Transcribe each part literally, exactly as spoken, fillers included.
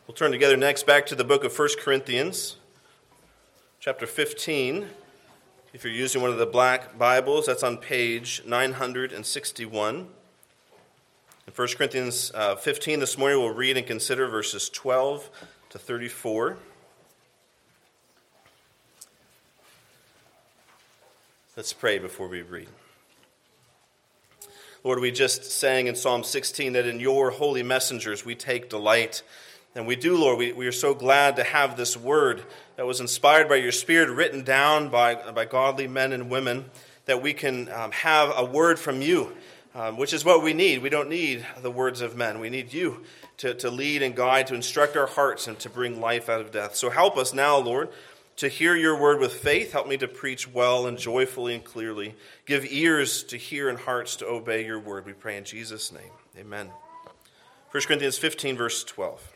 We'll turn together next back to the book of First Corinthians, chapter fifteen. If you're using one of the black Bibles, that's on page nine hundred sixty-one. In First Corinthians uh, fifteen this morning, we'll read and consider verses twelve to thirty-four. Let's pray before we read. Lord, we just sang in Psalm sixteen that in your holy messengers we take delight. And we do, Lord, we, we are so glad to have this word that was inspired by your Spirit, written down by, by godly men and women, that we can um, have a word from you, um, which is what we need. We don't need the words of men. We need you to, to lead and guide, to instruct our hearts, and to bring life out of death. So help us now, Lord, to hear your word with faith. Help me to preach well and joyfully and clearly. Give ears to hear and hearts to obey your word. We pray in Jesus' name. Amen. First Corinthians fifteen, verse twelve.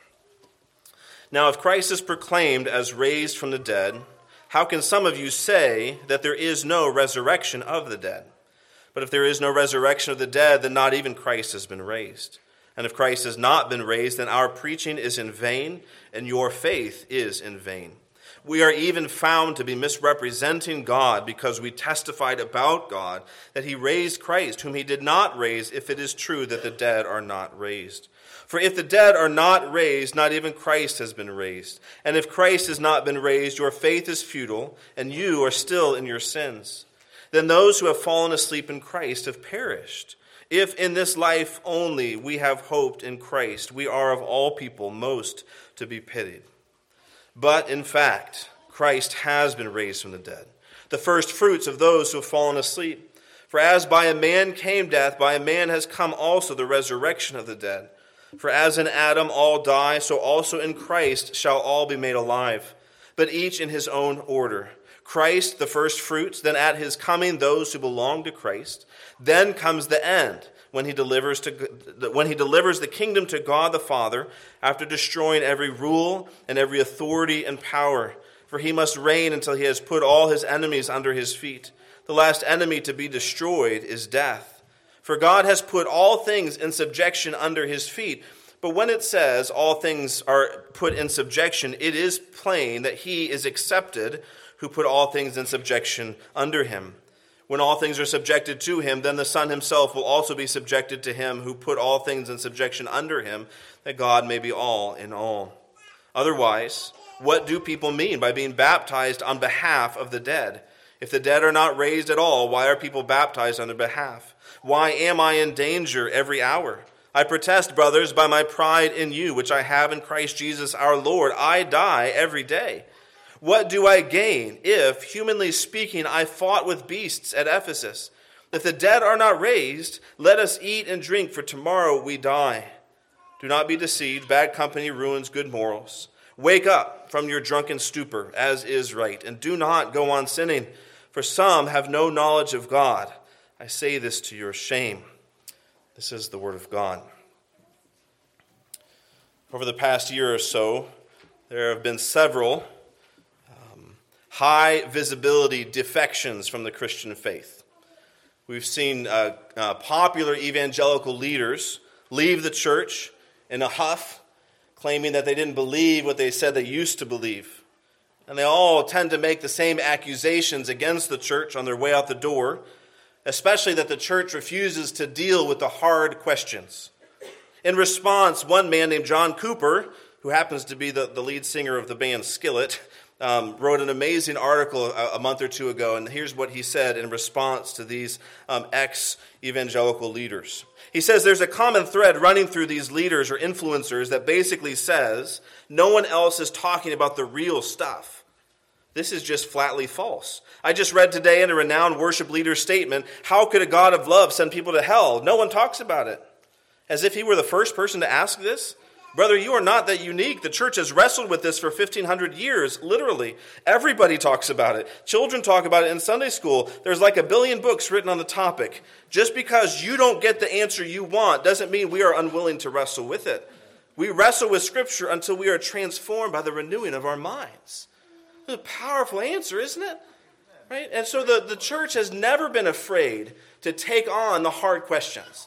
Now, if Christ is proclaimed as raised from the dead, how can some of you say that there is no resurrection of the dead? But if there is no resurrection of the dead, then not even Christ has been raised. And if Christ has not been raised, then our preaching is in vain, and your faith is in vain. We are even found to be misrepresenting God because we testified about God that he raised Christ, whom he did not raise, if it is true that the dead are not raised. For if the dead are not raised, not even Christ has been raised. And if Christ has not been raised, your faith is futile, and you are still in your sins. Then those who have fallen asleep in Christ have perished. If in this life only we have hoped in Christ, we are of all people most to be pitied. But in fact, Christ has been raised from the dead, the first fruits of those who have fallen asleep. For as by a man came death, by a man has come also the resurrection of the dead. For as in Adam all die, so also in Christ shall all be made alive, but each in his own order. Christ the first fruits, then at his coming those who belong to Christ. Then comes the end, when he delivers to when he delivers the kingdom to God the Father, after destroying every rule and every authority and power. For he must reign until he has put all his enemies under his feet. The last enemy to be destroyed is death. For God has put all things in subjection under his feet. But when it says all things are put in subjection, it is plain that he is accepted who put all things in subjection under him. When all things are subjected to him, then the Son himself will also be subjected to him who put all things in subjection under him, that God may be all in all. Otherwise, what do people mean by being baptized on behalf of the dead? If the dead are not raised at all, why are people baptized on their behalf? Why am I in danger every hour? I protest, brothers, by my pride in you, which I have in Christ Jesus our Lord, I die every day. What do I gain if, humanly speaking, I fought with beasts at Ephesus? If the dead are not raised, let us eat and drink, for tomorrow we die. Do not be deceived. Bad company ruins good morals. Wake up from your drunken stupor, as is right, and do not go on sinning, for some have no knowledge of God. I say this to your shame. This is the word of God. Over the past year or so, there have been several um, high visibility defections from the Christian faith. We've seen uh, uh, popular evangelical leaders leave the church in a huff, claiming that they didn't believe what they said they used to believe. And they all tend to make the same accusations against the church on their way out the door, especially that the church refuses to deal with the hard questions. In response, one man named John Cooper, who happens to be the, the lead singer of the band Skillet, um, wrote an amazing article a, a month or two ago, and here's what he said in response to these um, ex-evangelical leaders. He says there's a common thread running through these leaders or influencers that basically says no one else is talking about the real stuff. This is just flatly false. I just read today in a renowned worship leader's statement, how could a God of love send people to hell? No one talks about it. As if he were the first person to ask this. Brother, you are not that unique. The church has wrestled with this for fifteen hundred years, literally. Everybody talks about it. Children talk about it in Sunday school. There's like a billion books written on the topic. Just because you don't get the answer you want doesn't mean we are unwilling to wrestle with it. We wrestle with Scripture until we are transformed by the renewing of our minds. It's a powerful answer, isn't it? Right? And so the, the church has never been afraid to take on the hard questions.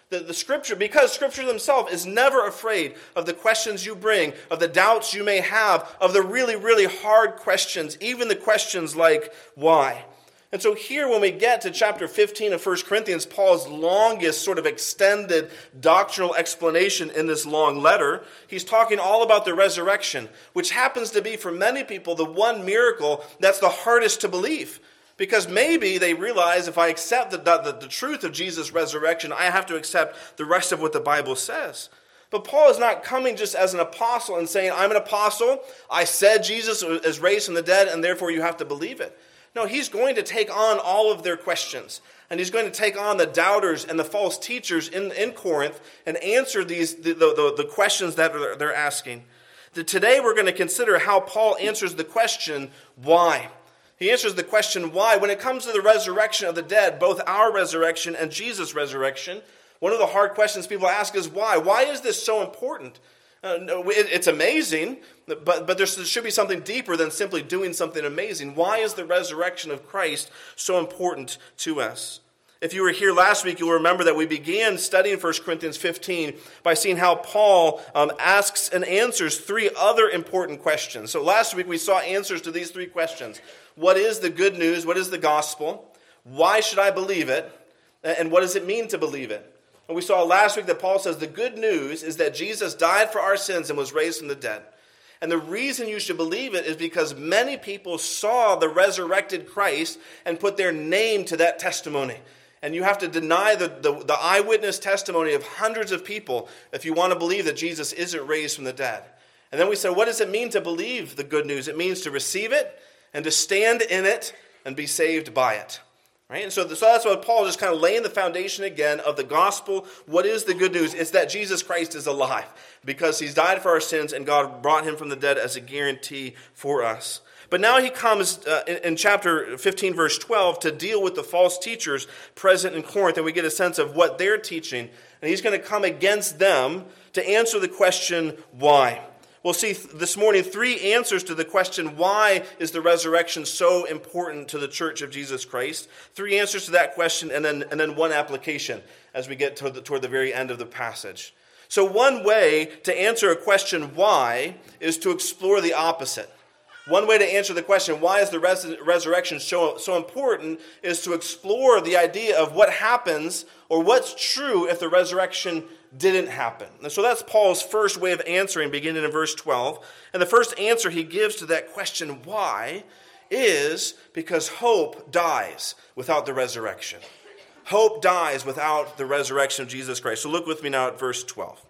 The, the Scripture, because Scripture themselves is never afraid of the questions you bring, of the doubts you may have, of the really, really hard questions, even the questions like, why? And so here when we get to chapter fifteen of First Corinthians, Paul's longest sort of extended doctrinal explanation in this long letter, he's talking all about the resurrection, which happens to be for many people the one miracle that's the hardest to believe. Because maybe they realize if I accept the, the, the truth of Jesus' resurrection, I have to accept the rest of what the Bible says. But Paul is not coming just as an apostle and saying, I'm an apostle, I said Jesus is raised from the dead, and therefore you have to believe it. No, he's going to take on all of their questions. And he's going to take on the doubters and the false teachers in, in Corinth and answer these the, the, the questions that they're asking. Today we're going to consider how Paul answers the question, why? He answers the question, why? When it comes to the resurrection of the dead, both our resurrection and Jesus' resurrection, one of the hard questions people ask is why? Why is this so important? Uh, no, it, it's amazing, but, but there should be something deeper than simply doing something amazing. Why is the resurrection of Christ so important to us? If you were here last week, you'll remember that we began studying First Corinthians fifteen by seeing how Paul um, asks and answers three other important questions. So last week we saw answers to these three questions. What is the good news? What is the gospel? Why should I believe it? And what does it mean to believe it? And we saw last week that Paul says the good news is that Jesus died for our sins and was raised from the dead. And the reason you should believe it is because many people saw the resurrected Christ and put their name to that testimony. And you have to deny the, the, the eyewitness testimony of hundreds of people if you want to believe that Jesus isn't raised from the dead. And then we said, what does it mean to believe the good news? It means to receive it and to stand in it and be saved by it. Right? And so, so that's what Paul is just kind of laying the foundation again of the gospel. What is the good news? It's that Jesus Christ is alive because he's died for our sins and God brought him from the dead as a guarantee for us. But now he comes uh, in, in chapter fifteen, verse twelve, to deal with the false teachers present in Corinth, and we get a sense of what they're teaching. And he's going to come against them to answer the question, why? We'll see this morning three answers to the question, why is the resurrection so important to the church of Jesus Christ? Three answers to that question, and then, and then one application as we get toward the, toward the very end of the passage. So one way to answer a question, why, is to explore the opposite. One way to answer the question, why is the res- resurrection so, so important, is to explore the idea of what happens or what's true if the resurrection didn't happen. And so that's Paul's first way of answering, beginning in verse twelve. And the first answer he gives to that question, why, is because hope dies without the resurrection. Hope dies without the resurrection of Jesus Christ. So look with me now at verse twelve.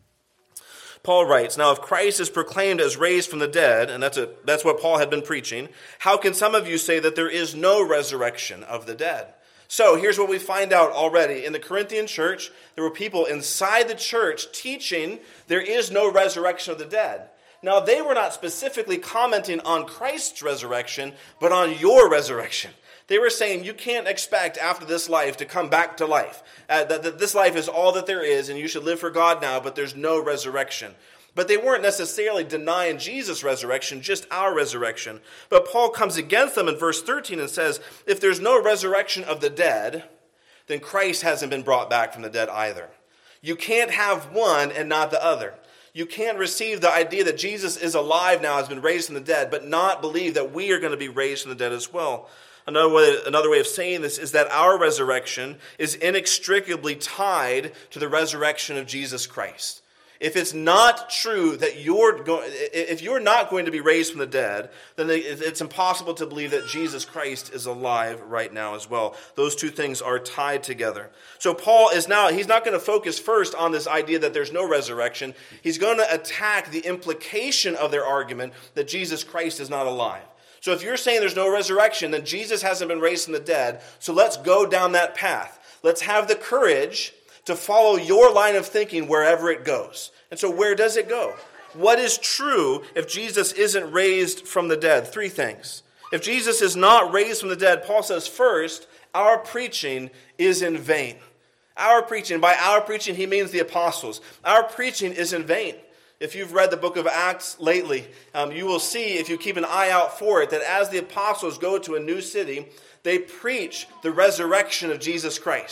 Paul writes, now if Christ is proclaimed as raised from the dead, and that's a, that's what Paul had been preaching, how can some of you say that there is no resurrection of the dead? So here's what we find out already. In the Corinthian church, there were people inside the church teaching there is no resurrection of the dead. Now, they were not specifically commenting on Christ's resurrection, but on your resurrection. They were saying you can't expect after this life to come back to life. Uh, that, that this life is all that there is, and you should live for God now, but there's no resurrection. But they weren't necessarily denying Jesus' resurrection, just our resurrection. But Paul comes against them in verse thirteen and says, if there's no resurrection of the dead, then Christ hasn't been brought back from the dead either. You can't have one and not the other. You can't receive the idea that Jesus is alive now, has been raised from the dead, but not believe that we are going to be raised from the dead as well. Another way, another way of saying this is that our resurrection is inextricably tied to the resurrection of Jesus Christ. If it's not true that you're going, if you're not going to be raised from the dead, then it's impossible to believe that Jesus Christ is alive right now as well. Those two things are tied together. So Paul is now, he's not going to focus first on this idea that there's no resurrection. He's going to attack the implication of their argument that Jesus Christ is not alive. So if you're saying there's no resurrection, then Jesus hasn't been raised from the dead. So let's go down that path. Let's have the courage to follow your line of thinking wherever it goes. And so where does it go? What is true if Jesus isn't raised from the dead? Three things. If Jesus is not raised from the dead, Paul says, first, our preaching is in vain. Our preaching, by our preaching, he means the apostles. Our preaching is in vain. If you've read the book of Acts lately, um, you will see, if you keep an eye out for it, that as the apostles go to a new city, they preach the resurrection of Jesus Christ.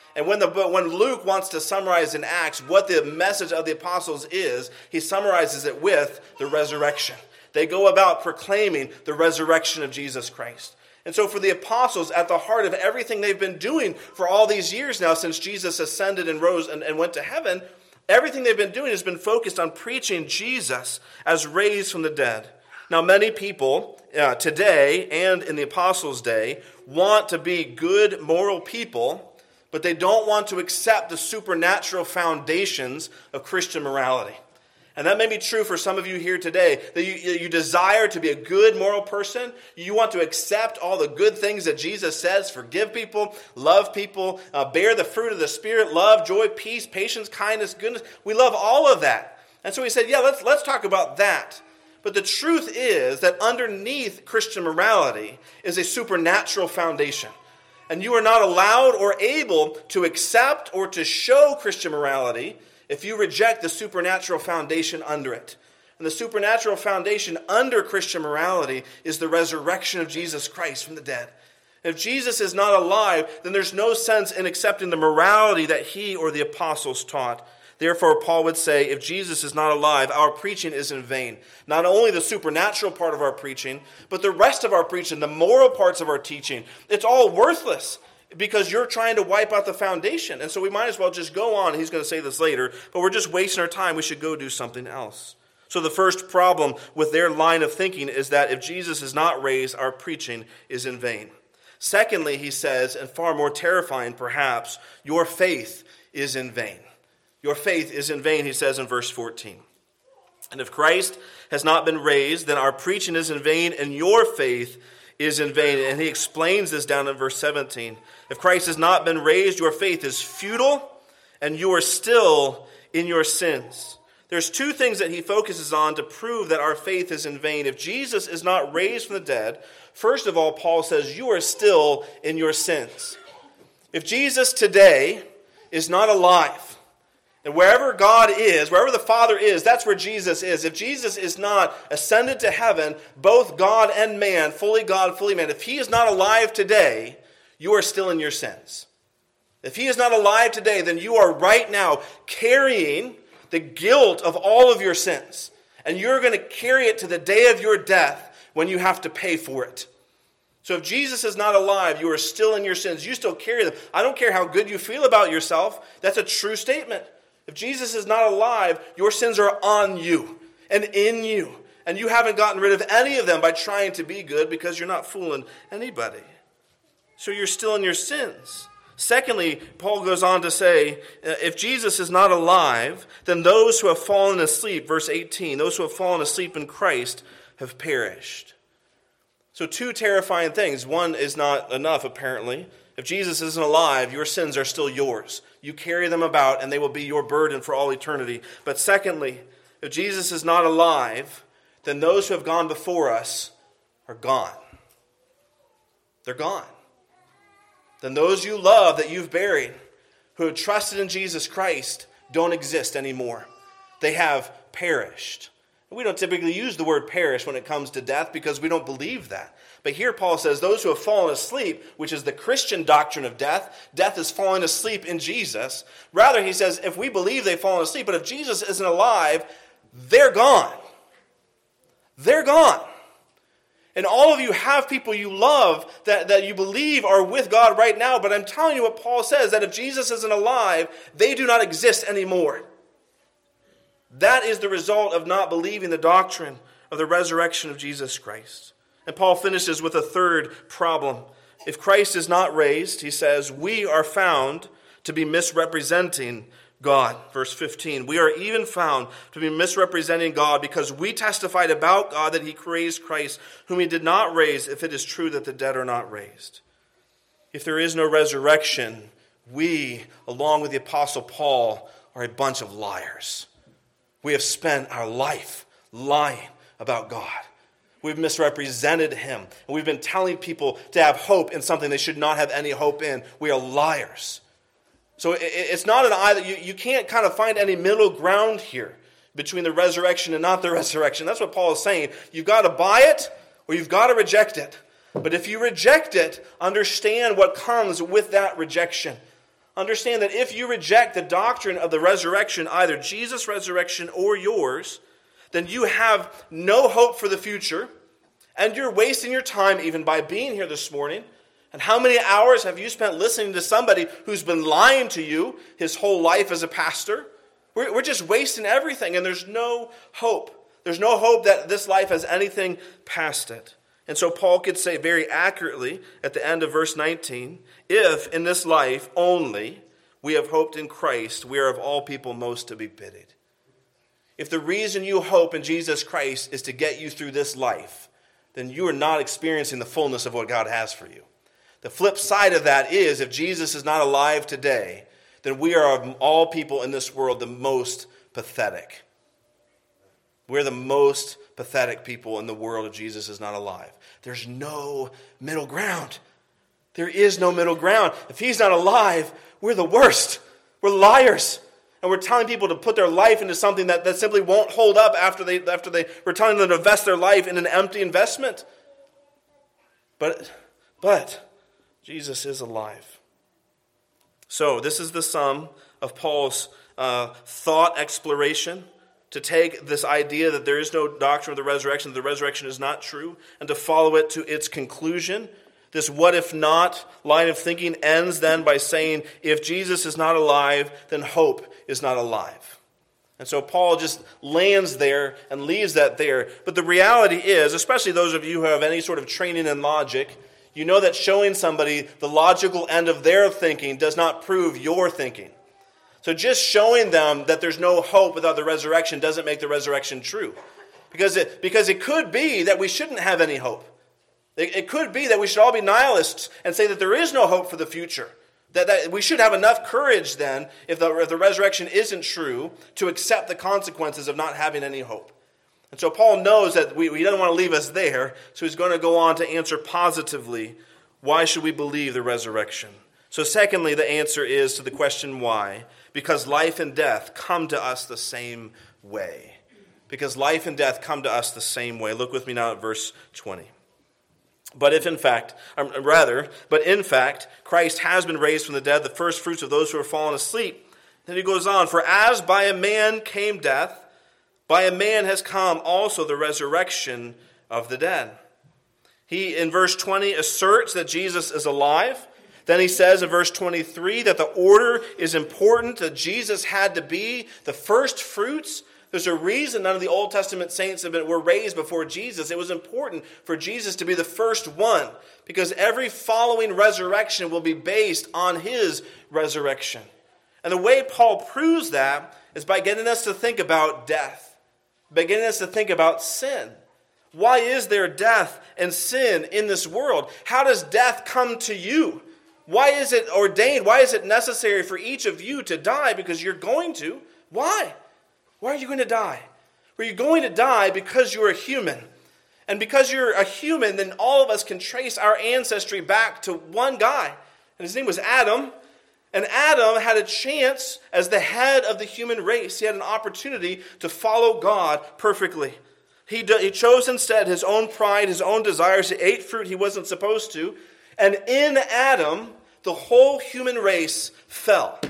And when the but when Luke wants to summarize in Acts what the message of the apostles is, he summarizes it with the resurrection. They go about proclaiming the resurrection of Jesus Christ. And so for the apostles, at the heart of everything they've been doing for all these years now since Jesus ascended and rose and, and went to heaven, everything they've been doing has been focused on preaching Jesus as raised from the dead. Now, many people uh, today and in the apostles' day want to be good, moral people, but they don't want to accept the supernatural foundations of Christian morality. And that may be true for some of you here today, that you, you desire to be a good moral person. You want to accept all the good things that Jesus says, forgive people, love people, uh, bear the fruit of the Spirit, love, joy, peace, patience, kindness, goodness. We love all of that. And so he said, yeah, let's, let's talk about that. But the truth is that underneath Christian morality is a supernatural foundation. And you are not allowed or able to accept or to show Christian morality if you reject the supernatural foundation under it. And the supernatural foundation under Christian morality is the resurrection of Jesus Christ from the dead. If Jesus is not alive, then there's no sense in accepting the morality that he or the apostles taught. Therefore, Paul would say, if Jesus is not alive, our preaching is in vain. Not only the supernatural part of our preaching, but the rest of our preaching, the moral parts of our teaching, it's all worthless. Because you're trying to wipe out the foundation. And so we might as well just go on. He's going to say this later, but we're just wasting our time. We should go do something else. So the first problem with their line of thinking is that if Jesus is not raised, our preaching is in vain. Secondly, he says, and far more terrifying perhaps, your faith is in vain. Your faith is in vain, he says in verse fourteen. And if Christ has not been raised, then our preaching is in vain, and your faith is in vain. And he explains this down in verse seventeen. If Christ has not been raised, your faith is futile, and you are still in your sins. There's two things that he focuses on to prove that our faith is in vain. If Jesus is not raised from the dead, first of all, Paul says, you are still in your sins. If Jesus today is not alive, and wherever God is, wherever the Father is, that's where Jesus is. If Jesus is not ascended to heaven, both God and man, fully God, fully man, if he is not alive today, you are still in your sins. If he is not alive today, then you are right now carrying the guilt of all of your sins. And you're going to carry it to the day of your death when you have to pay for it. So if Jesus is not alive, you are still in your sins. You still carry them. I don't care how good you feel about yourself. That's a true statement. If Jesus is not alive, your sins are on you and in you. And you haven't gotten rid of any of them by trying to be good because you're not fooling anybody. So you're still in your sins. Secondly, Paul goes on to say, if Jesus is not alive, then those who have fallen asleep, verse eighteen, those who have fallen asleep in Christ have perished. So two terrifying things. One is not enough, apparently. If Jesus isn't alive, your sins are still yours. You carry them about, and they will be your burden for all eternity. But secondly, if Jesus is not alive, then those who have gone before us are gone. They're gone. Then those you love that you've buried, who have trusted in Jesus Christ, don't exist anymore. They have perished. We don't typically use the word perish when it comes to death because we don't believe that. But here Paul says those who have fallen asleep, which is the Christian doctrine of death, death is falling asleep in Jesus. Rather, he says, if we believe they've fallen asleep, but if Jesus isn't alive, they're gone. They're gone. And all of you have people you love that, that you believe are with God right now, but I'm telling you what Paul says, that if Jesus isn't alive, they do not exist anymore. That is the result of not believing the doctrine of the resurrection of Jesus Christ. And Paul finishes with a third problem. If Christ is not raised, he says, we are found to be misrepresenting God. Verse fifteen, we are even found to be misrepresenting God because we testified about God that he raised Christ, whom he did not raise, if it is true that the dead are not raised. If there is no resurrection, we, along with the Apostle Paul, are a bunch of liars. We have spent our life lying about God. We've misrepresented him. And we've been telling people to have hope in something they should not have any hope in. We are liars. So it's not an either. You, you can't kind of find any middle ground here between the resurrection and not the resurrection. That's what Paul is saying. You've got to buy it or you've got to reject it. But if you reject it, understand what comes with that rejection. understand that if you reject the doctrine of the resurrection, either Jesus' resurrection or yours, then you have no hope for the future, and you're wasting your time even by being here this morning. And how many hours have you spent listening to somebody who's been lying to you his whole life as a pastor? We're, we're just wasting everything, and there's no hope. There's no hope that this life has anything past it. And so Paul could say very accurately at the end of verse nineteen, if in this life only we have hoped in Christ, we are of all people most to be pitied. If the reason you hope in Jesus Christ is to get you through this life, then you are not experiencing the fullness of what God has for you. The flip side of that is, if Jesus is not alive today, then we are of all people in this world the most pathetic. We're the most pathetic people in the world if Jesus is not alive. There's no middle ground. There is no middle ground. If he's not alive, we're the worst. We're liars. And we're telling people to put their life into something that, that simply won't hold up after they, after they, we're telling them to invest their life in an empty investment. But, but, Jesus is alive. So this is the sum of Paul's uh, thought exploration, to take this idea that there is no doctrine of the resurrection, that the resurrection is not true, and to follow it to its conclusion. This what if not line of thinking ends then by saying, if Jesus is not alive, then hope is not alive. And so Paul just lands there and leaves that there. But the reality is, especially those of you who have any sort of training in logic, you know that showing somebody the logical end of their thinking does not prove your thinking. So just showing them that there's no hope without the resurrection doesn't make the resurrection true. Because it, because it could be that we shouldn't have any hope. It, it could be that we should all be nihilists and say that there is no hope for the future. That, that we should have enough courage then, if the, if the resurrection isn't true, to accept the consequences of not having any hope. And so Paul knows that we, he doesn't want to leave us there, so he's going to go on to answer positively, why should we believe the resurrection? So secondly, the answer is to the question why, because life and death come to us the same way. Because life and death come to us the same way. Look with me now at verse twenty. But if in fact, um, rather, but in fact, Christ has been raised from the dead, the first fruits of those who have fallen asleep. Then he goes on, for as by a man came death, by a man has come also the resurrection of the dead. He, in verse twenty, asserts that Jesus is alive. Then he says in verse twenty-three that the order is important, that Jesus had to be the first fruits. There's a reason none of the Old Testament saints have been, were raised before Jesus. It was important for Jesus to be the first one, because every following resurrection will be based on his resurrection. And the way Paul proves that is by getting us to think about death, by getting us to think about sin. Why is there death and sin in this world? How does death come to you? Why is it ordained? Why is it necessary for each of you to die? Because you're going to. Why? Why are you going to die? Well, you're going to die because you're a human. And because you're a human, then all of us can trace our ancestry back to one guy. And his name was Adam. And Adam had a chance as the head of the human race. He had an opportunity to follow God perfectly. He, do, he chose instead his own pride, his own desires. He ate fruit he wasn't supposed to. And in Adam, the whole human race fell.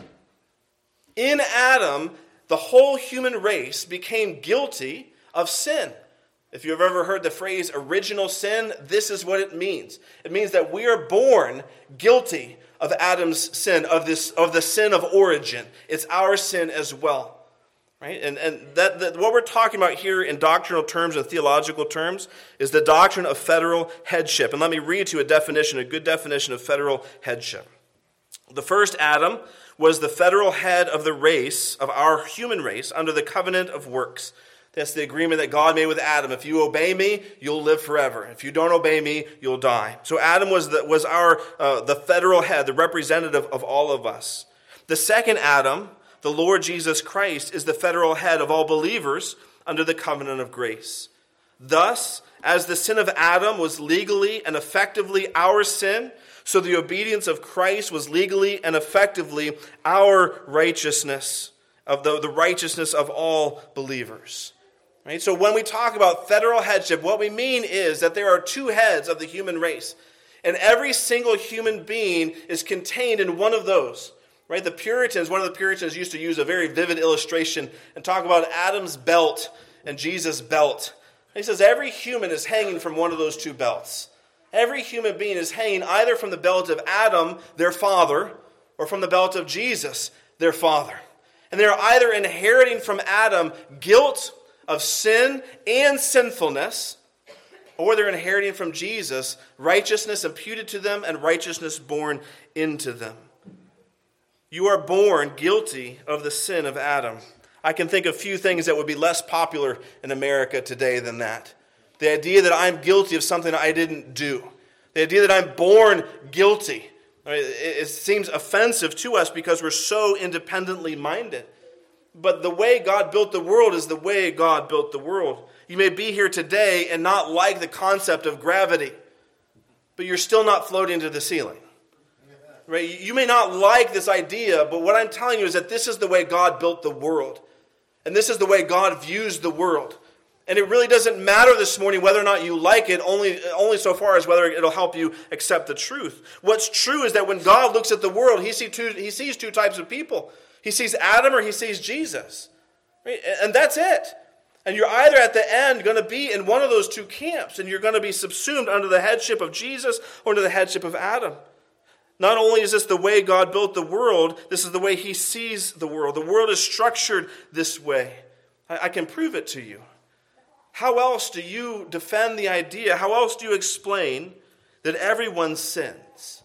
In Adam, the whole human race became guilty of sin. If you've ever heard the phrase original sin, this is what it means. It means that we are born guilty of Adam's sin, of this, of the sin of origin. It's our sin as well. Right? And, and that, that what we're talking about here in doctrinal terms and theological terms is the doctrine of federal headship. And let me read to you a definition, a good definition of federal headship. The first Adam was the federal head of the race, of our human race, under the covenant of works. That's the agreement that God made with Adam. If you obey me, you'll live forever. If you don't obey me, you'll die. So Adam was the, was our uh, the federal head, the representative of all of us. The second Adam, the Lord Jesus Christ, is the federal head of all believers under the covenant of grace. Thus, as the sin of Adam was legally and effectively our sin, so the obedience of Christ was legally and effectively our righteousness, of the, the righteousness of all believers. Right? So when we talk about federal headship, what we mean is that there are two heads of the human race. And every single human being is contained in one of those. Right? The Puritans, one of the Puritans used to use a very vivid illustration and talk about Adam's belt and Jesus' belt. He says every human is hanging from one of those two belts. Every human being is hanging either from the belt of Adam, their father, or from the belt of Jesus, their father. And they're either inheriting from Adam guilt of sin and sinfulness, or they're inheriting from Jesus righteousness imputed to them and righteousness born into them. You are born guilty of the sin of Adam. I can think of few things that would be less popular in America today than that. The idea that I'm guilty of something I didn't do. The idea that I'm born guilty. It seems offensive to us because we're so independently minded. But the way God built the world is the way God built the world. You may be here today and not like the concept of gravity, but you're still not floating to the ceiling. Right? You may not like this idea, but what I'm telling you is that this is the way God built the world. And this is the way God views the world. And it really doesn't matter this morning whether or not you like it, only, only so far as whether it'll help you accept the truth. What's true is that when God looks at the world, he, see two, he sees two types of people. He sees Adam or he sees Jesus. Right? And that's it. And you're either at the end going to be in one of those two camps, and you're going to be subsumed under the headship of Jesus or under the headship of Adam. Not only is this the way God built the world, this is the way he sees the world. The world is structured this way. I, I can prove it to you. How else do you defend the idea? How else do you explain that everyone sins?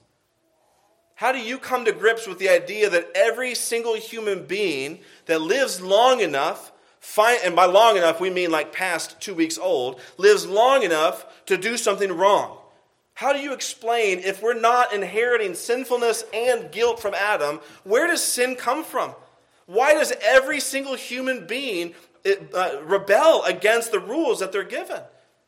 How do you come to grips with the idea that every single human being that lives long enough, find, and by long enough we mean like past two weeks old, lives long enough to do something wrong? How do you explain, if we're not inheriting sinfulness and guilt from Adam, where does sin come from? Why does every single human being uh, rebel against the rules that they're given?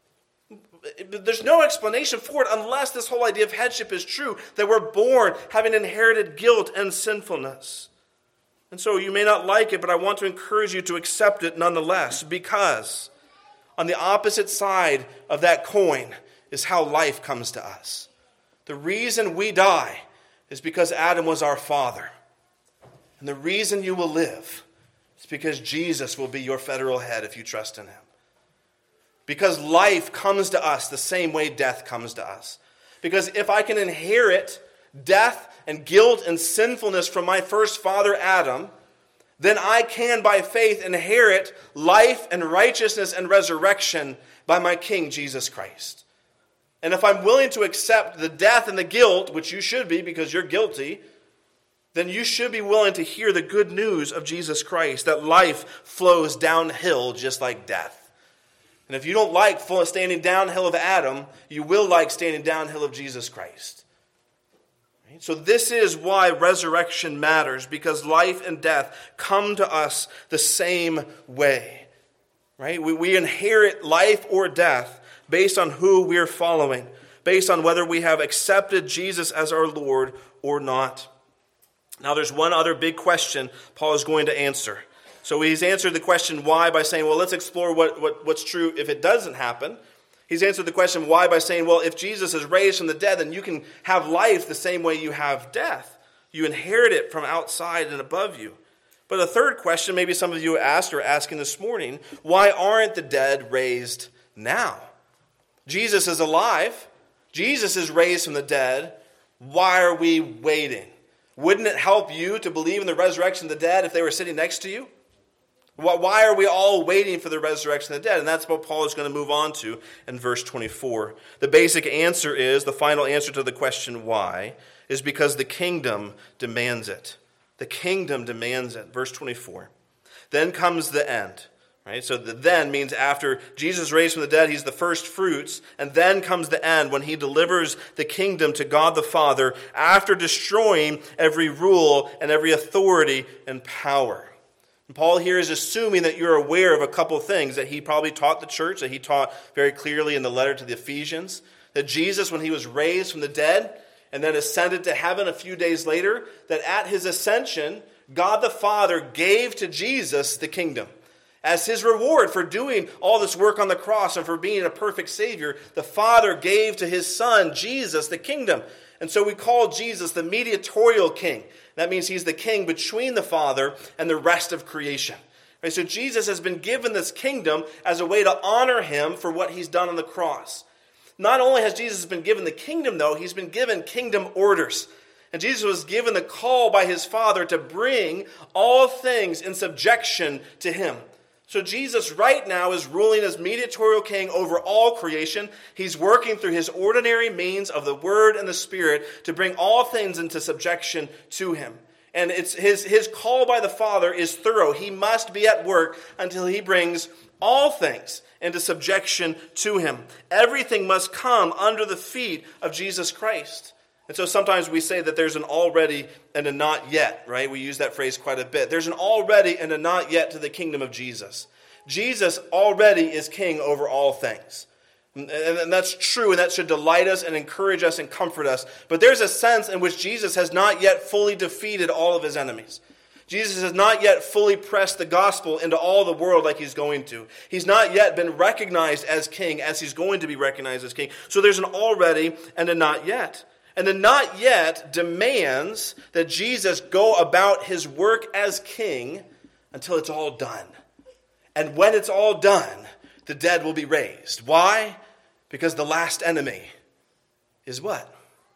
There's no explanation for it unless this whole idea of headship is true, that we're born having inherited guilt and sinfulness. And so you may not like it, but I want to encourage you to accept it nonetheless, because on the opposite side of that coin is how life comes to us. The reason we die is because Adam was our father. And the reason you will live is because Jesus will be your federal head if you trust in him. Because life comes to us the same way death comes to us. Because if I can inherit death and guilt and sinfulness from my first father Adam, then I can by faith inherit life and righteousness and resurrection by my King Jesus Christ. And if I'm willing to accept the death and the guilt, which you should be because you're guilty, then you should be willing to hear the good news of Jesus Christ, that life flows downhill just like death. And if you don't like standing downhill of Adam, you will like standing downhill of Jesus Christ. So this is why resurrection matters, because life and death come to us the same way. Right? We, we inherit life or death based on who we're following, based on whether we have accepted Jesus as our Lord or not. Now there's one other big question Paul is going to answer. So he's answered the question why by saying, well, let's explore what, what, what's true if it doesn't happen. He's answered the question why by saying, well, if Jesus is raised from the dead, then you can have life the same way you have death. You inherit it from outside and above you. But a third question, maybe some of you asked or asking this morning, why aren't the dead raised now? Jesus is alive. Jesus is raised from the dead. Why are we waiting? Wouldn't it help you to believe in the resurrection of the dead if they were sitting next to you? Why are we all waiting for the resurrection of the dead? And that's what Paul is going to move on to in verse twenty-four. The basic answer is, the final answer to the question why, is because the kingdom demands it. The kingdom demands it. Verse twenty-four. Then comes the end. Right? So the then means after Jesus raised from the dead, he's the first fruits. And then comes the end when he delivers the kingdom to God the Father after destroying every rule and every authority and power. And Paul here is assuming that you're aware of a couple things that he probably taught the church, that he taught very clearly in the letter to the Ephesians. That Jesus, when he was raised from the dead and then ascended to heaven a few days later, that at his ascension, God the Father gave to Jesus the kingdom. As his reward for doing all this work on the cross and for being a perfect Savior, the Father gave to his Son, Jesus, the kingdom. And so we call Jesus the mediatorial king. That means he's the king between the Father and the rest of creation. Right? So Jesus has been given this kingdom as a way to honor him for what he's done on the cross. Not only has Jesus been given the kingdom, though, he's been given kingdom orders. And Jesus was given the call by his Father to bring all things in subjection to him. So Jesus right now is ruling as mediatorial king over all creation. He's working through his ordinary means of the Word and the Spirit to bring all things into subjection to him. And it's his, his call by the Father is thorough. He must be at work until he brings all things into subjection to him. Everything must come under the feet of Jesus Christ. And so sometimes we say that there's an already and a not yet, right? We use that phrase quite a bit. There's an already and a not yet to the kingdom of Jesus. Jesus already is king over all things. And that's true, and that should delight us and encourage us and comfort us. But there's a sense in which Jesus has not yet fully defeated all of his enemies. Jesus has not yet fully pressed the gospel into all the world like he's going to. He's not yet been recognized as king as he's going to be recognized as king. So there's an already and a not yet. And the not yet demands that Jesus go about his work as king until it's all done. And when it's all done, the dead will be raised. Why? Because the last enemy is what?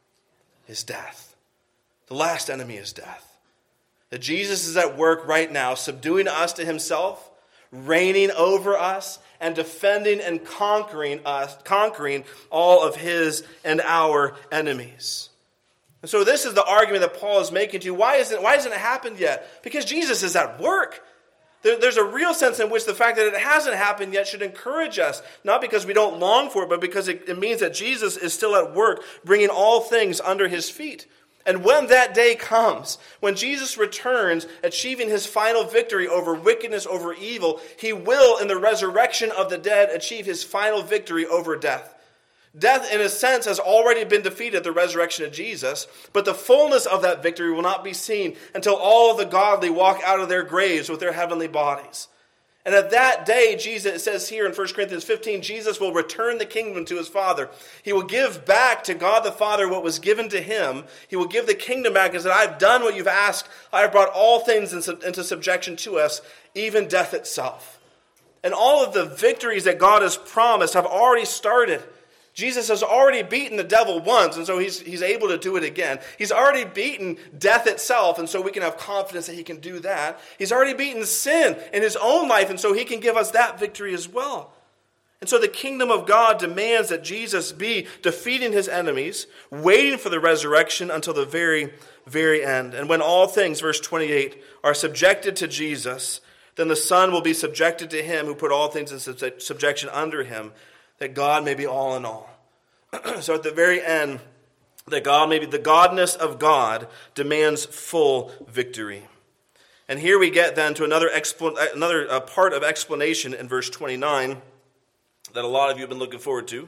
Is death. The last enemy is death. That Jesus is at work right now, subduing us to himself, reigning over us, and defending and conquering us, conquering all of his and our enemies. And so this is the argument that Paul is making to you. Why isn't, why hasn't it happened yet? Because Jesus is at work. There, there's a real sense in which the fact that it hasn't happened yet should encourage us. Not because we don't long for it, but because it, it means that Jesus is still at work, bringing all things under his feet. And when that day comes, when Jesus returns, achieving his final victory over wickedness, over evil, he will, in the resurrection of the dead, achieve his final victory over death. Death, in a sense, has already been defeated at the resurrection of Jesus, but the fullness of that victory will not be seen until all of the godly walk out of their graves with their heavenly bodies. And at that day, Jesus, it says here in First Corinthians fifteen, Jesus will return the kingdom to his Father. He will give back to God the Father what was given to him. He will give the kingdom back and say, I've done what you've asked. I have brought all things into subjection to us, even death itself. And all of the victories that God has promised have already started. Jesus has already beaten the devil once, and so he's, he's able to do it again. He's already beaten death itself, and so we can have confidence that he can do that. He's already beaten sin in his own life, and so he can give us that victory as well. And so the kingdom of God demands that Jesus be defeating his enemies, waiting for the resurrection until the very, very end. And when all things, verse twenty-eight, are subjected to Jesus, then the Son will be subjected to him who put all things in subjection under him, that God may be all in all. So at the very end, that God may be, the godness of God demands full victory. And here we get then to another expl- another uh, part of explanation in verse twenty-nine that a lot of you have been looking forward to.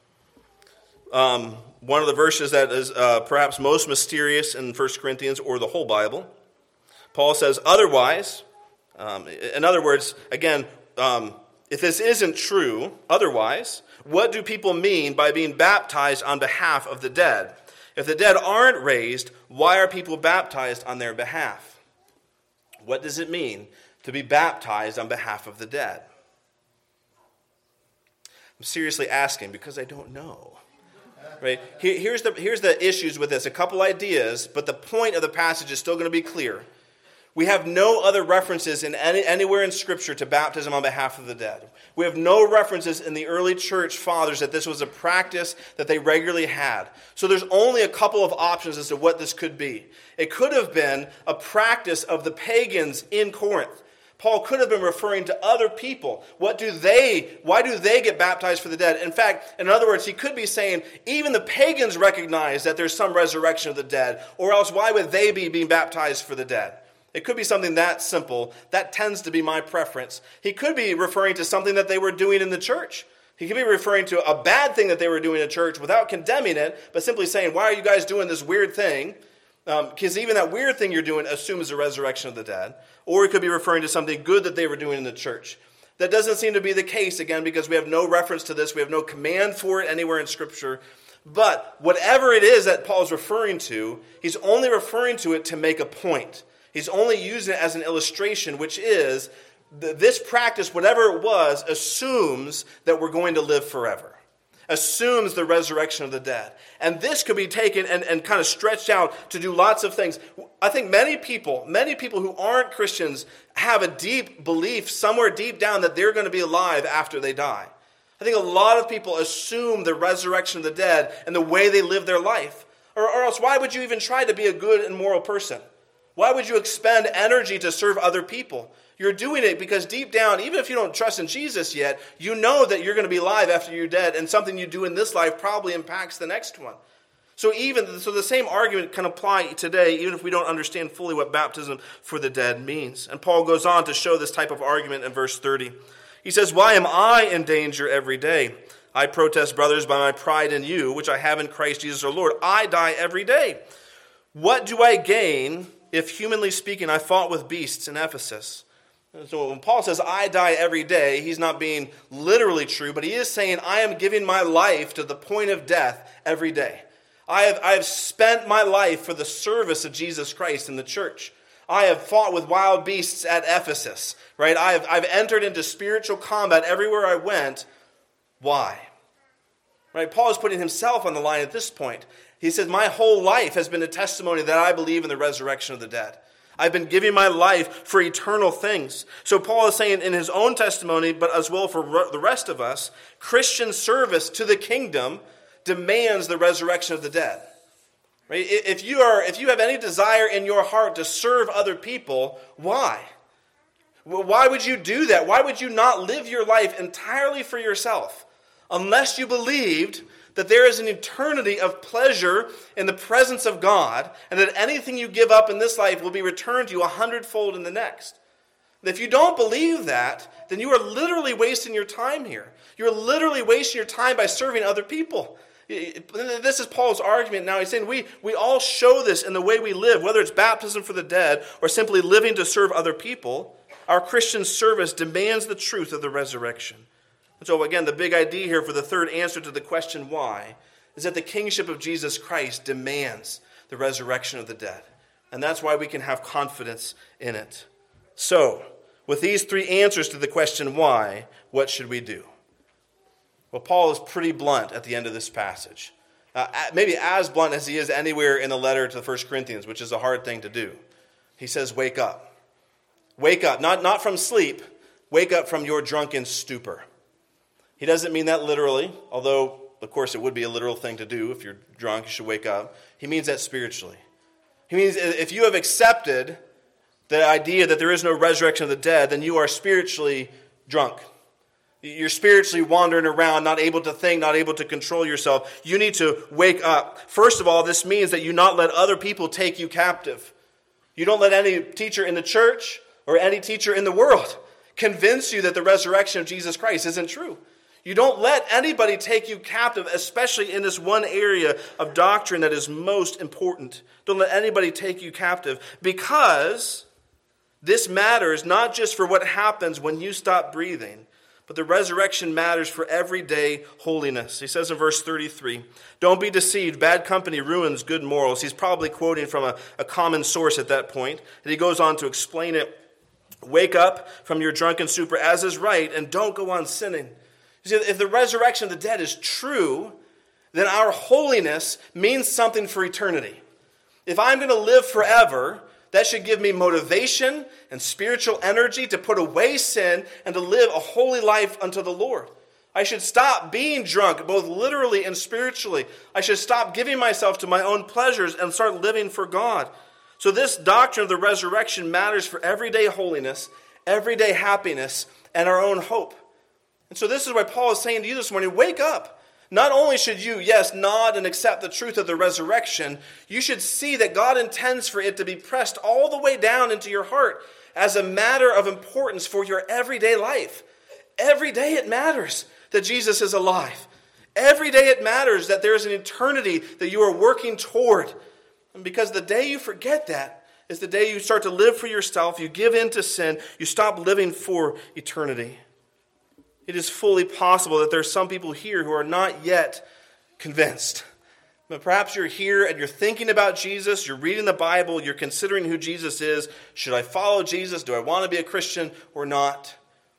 Um, one of the verses that is uh, perhaps most mysterious in First Corinthians or the whole Bible. Paul says, otherwise, um, in other words, again, um, if this isn't true, otherwise, what do people mean by being baptized on behalf of the dead? If the dead aren't raised, why are people baptized on their behalf? What does it mean to be baptized on behalf of the dead? I'm seriously asking because I don't know. Right? Here's the, here's the issues with this. A couple ideas, but the point of the passage is still going to be clear. We have no other references in any, anywhere in Scripture to baptism on behalf of the dead. We have no references in the early church fathers that this was a practice that they regularly had. So there's only a couple of options as to what this could be. It could have been a practice of the pagans in Corinth. Paul could have been referring to other people. What do they, why do they get baptized for the dead? In fact, in other words, he could be saying, even the pagans recognize that there's some resurrection of the dead, or else why would they be being baptized for the dead? It could be something that simple. That tends to be my preference. He could be referring to something that they were doing in the church. He could be referring to a bad thing that they were doing in church without condemning it, but simply saying, why are you guys doing this weird thing? Because um, even that weird thing you're doing assumes the resurrection of the dead. Or it could be referring to something good that they were doing in the church. That doesn't seem to be the case, again, because we have no reference to this. We have no command for it anywhere in Scripture. But whatever it is that Paul's referring to, he's only referring to it to make a point. He's only using it as an illustration, which is th- this practice, whatever it was, assumes that we're going to live forever. Assumes the resurrection of the dead. And this could be taken and, and kind of stretched out to do lots of things. I think many people, many people who aren't Christians have a deep belief somewhere deep down that they're going to be alive after they die. I think a lot of people assume the resurrection of the dead and the way they live their life. Or, or else why would you even try to be a good and moral person? Why would you expend energy to serve other people? You're doing it because deep down, even if you don't trust in Jesus yet, you know that you're going to be alive after you're dead, and something you do in this life probably impacts the next one. So even so the same argument can apply today, even if we don't understand fully what baptism for the dead means. And Paul goes on to show this type of argument in verse thirty. He says, "Why am I in danger every day? I protest, brothers, by my pride in you, which I have in Christ Jesus our Lord. I die every day. What do I gain if, humanly speaking, I fought with beasts in Ephesus?" So when Paul says, I die every day, he's not being literally true, but he is saying, I am giving my life to the point of death every day. I have, I have spent my life for the service of Jesus Christ in the church. I have fought with wild beasts at Ephesus, right? I have, I've entered into spiritual combat everywhere I went. Why? Right? Paul is putting himself on the line at this point. He says, my whole life has been a testimony that I believe in the resurrection of the dead. I've been giving my life for eternal things. So Paul is saying in his own testimony, but as well for the rest of us, Christian service to the kingdom demands the resurrection of the dead. Right? If you are, if you have any desire in your heart to serve other people, why? Why would you do that? Why would you not live your life entirely for yourself unless you believed that there is an eternity of pleasure in the presence of God, and that anything you give up in this life will be returned to you a hundredfold in the next? If you don't believe that, then you are literally wasting your time here. You're literally wasting your time by serving other people. This is Paul's argument now. He's saying we, we all show this in the way we live, whether it's baptism for the dead or simply living to serve other people. Our Christian service demands the truth of the resurrection. And so again, the big idea here for the third answer to the question why is that the kingship of Jesus Christ demands the resurrection of the dead. And that's why we can have confidence in it. So, with these three answers to the question why, what should we do? Well, Paul is pretty blunt at the end of this passage. Uh, maybe as blunt as he is anywhere in the letter to the First Corinthians, which is a hard thing to do. He says, wake up. Wake up, not, not from sleep. Wake up from your drunken stupor. He doesn't mean that literally, although, of course, it would be a literal thing to do. If you're drunk, you should wake up. He means that spiritually. He means if you have accepted the idea that there is no resurrection of the dead, then you are spiritually drunk. You're spiritually wandering around, not able to think, not able to control yourself. You need to wake up. First of all, this means that you not let other people take you captive. You don't let any teacher in the church or any teacher in the world convince you that the resurrection of Jesus Christ isn't true. You don't let anybody take you captive, especially in this one area of doctrine that is most important. Don't let anybody take you captive, because this matters not just for what happens when you stop breathing, but the resurrection matters for everyday holiness. He says in verse thirty-three, don't be deceived. Bad company ruins good morals. He's probably quoting from a, a common source at that point. And he goes on to explain it. Wake up from your drunken stupor, as is right, and don't go on sinning. You see, if the resurrection of the dead is true, then our holiness means something for eternity. If I'm going to live forever, that should give me motivation and spiritual energy to put away sin and to live a holy life unto the Lord. I should stop being drunk, both literally and spiritually. I should stop giving myself to my own pleasures and start living for God. So this doctrine of the resurrection matters for everyday holiness, everyday happiness, and our own hope. And so this is why Paul is saying to you this morning, wake up. Not only should you, yes, nod and accept the truth of the resurrection, you should see that God intends for it to be pressed all the way down into your heart as a matter of importance for your everyday life. Every day it matters that Jesus is alive. Every day it matters that there is an eternity that you are working toward. And because the day you forget that is the day you start to live for yourself, you give in to sin, you stop living for eternity. It is fully possible that there are some people here who are not yet convinced. But perhaps you're here and you're thinking about Jesus, you're reading the Bible, you're considering who Jesus is. Should I follow Jesus? Do I want to be a Christian or not?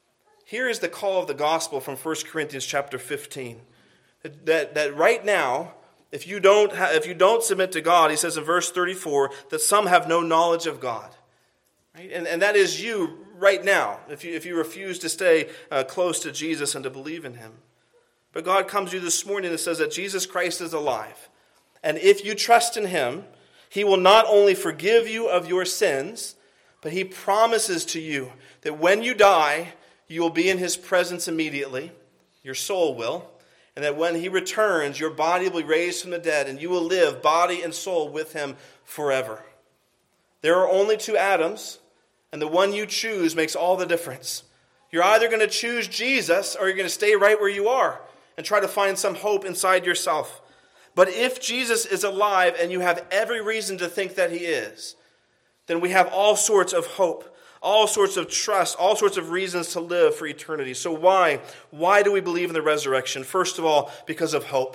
Here is the call of the gospel from First Corinthians chapter fifteen. That, that right now, if you don't ha- if you don't submit to God, he says in verse thirty-four, that some have no knowledge of God. Right? And, and that is you right now, if you, if you refuse to stay uh, close to Jesus and to believe in him. But God comes to you this morning and says that Jesus Christ is alive. And if you trust in him, he will not only forgive you of your sins, but he promises to you that when you die, you will be in his presence immediately. Your soul will. And that when he returns, your body will be raised from the dead, and you will live body and soul with him forever. There are only two Adams, and the one you choose makes all the difference. You're either going to choose Jesus, or you're going to stay right where you are and try to find some hope inside yourself. But if Jesus is alive, and you have every reason to think that he is, then we have all sorts of hope, all sorts of trust, all sorts of reasons to live for eternity. So why? Why do we believe in the resurrection? First of all, because of hope.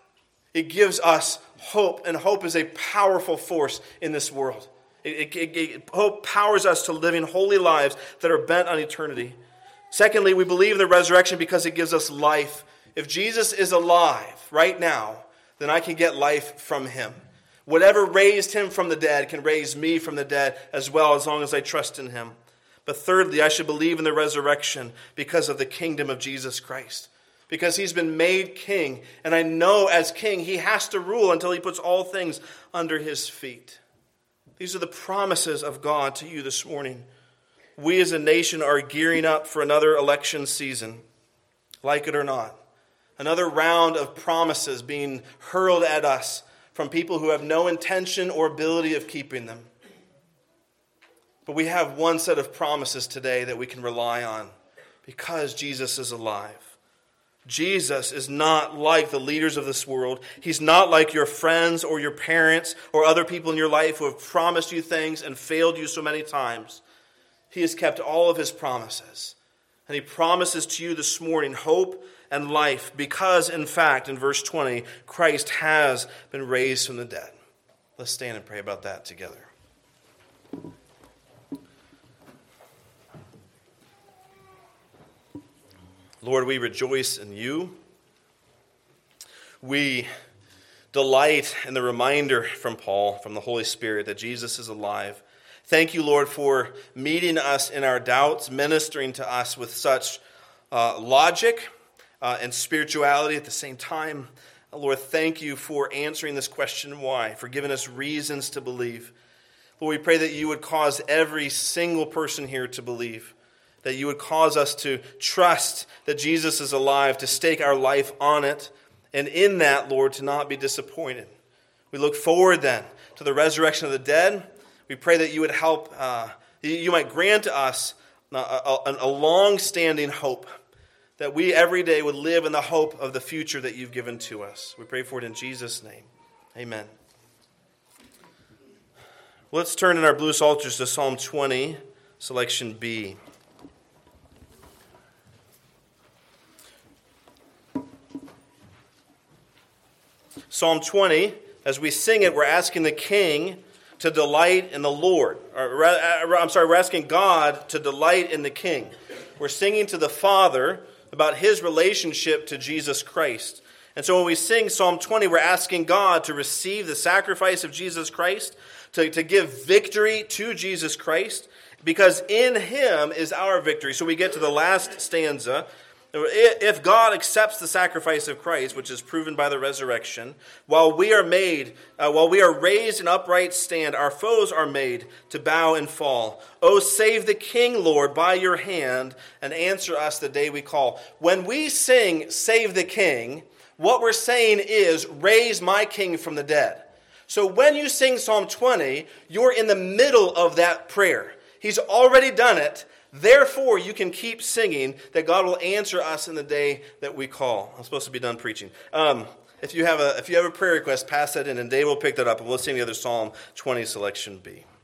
It gives us hope, and hope is a powerful force in this world. It, it, it, hope powers us to living holy lives that are bent on eternity. Secondly, we believe in the resurrection because it gives us life. If Jesus is alive right now, then I can get life from him. Whatever raised him from the dead can raise me from the dead as well, as long as I trust in him. But thirdly, I should believe in the resurrection because of the kingdom of Jesus Christ. Because he's been made king, and I know as king he has to rule until he puts all things under his feet. These are the promises of God to you this morning. We as a nation are gearing up for another election season, like it or not. Another round of promises being hurled at us from people who have no intention or ability of keeping them. But we have one set of promises today that we can rely on because Jesus is alive. Jesus is not like the leaders of this world. He's not like your friends or your parents or other people in your life who have promised you things and failed you so many times. He has kept all of his promises. And he promises to you this morning hope and life because, in fact, in verse twenty, Christ has been raised from the dead. Let's stand and pray about that together. Lord, we rejoice in you. We delight in the reminder from Paul, from the Holy Spirit, that Jesus is alive. Thank you, Lord, for meeting us in our doubts, ministering to us with such uh, logic uh, and spirituality at the same time. Lord, thank you for answering this question, why, for giving us reasons to believe. Lord, we pray that you would cause every single person here to believe, that you would cause us to trust that Jesus is alive, to stake our life on it, and in that, Lord, to not be disappointed. We look forward then to the resurrection of the dead. We pray that you would help, uh, you might grant to us a, a, a long-standing hope, that we every day would live in the hope of the future that you've given to us. We pray for it in Jesus' name. Amen. Let's turn in our blue psalters to Psalm twenty, selection B. Psalm twenty, as we sing it, we're asking the King to delight in the Lord. Or, I'm sorry, we're asking God to delight in the King. We're singing to the Father about his relationship to Jesus Christ. And so when we sing Psalm twenty, we're asking God to receive the sacrifice of Jesus Christ, to, to give victory to Jesus Christ, because in him is our victory. So we get to the last stanza. If God accepts the sacrifice of Christ, which is proven by the resurrection, while we are made, uh, while we are raised in upright stand, our foes are made to bow and fall. Oh, save the King, Lord, by your hand, and answer us the day we call. When we sing, save the King, what we're saying is, raise my King from the dead. So when you sing Psalm twenty, you're in the middle of that prayer. He's already done it. Therefore, you can keep singing that God will answer us in the day that we call. I'm supposed to be done preaching. Um, if you have a if you have a prayer request, pass that in, and Dave will pick that up, and we'll sing the other Psalm twenty, selection B.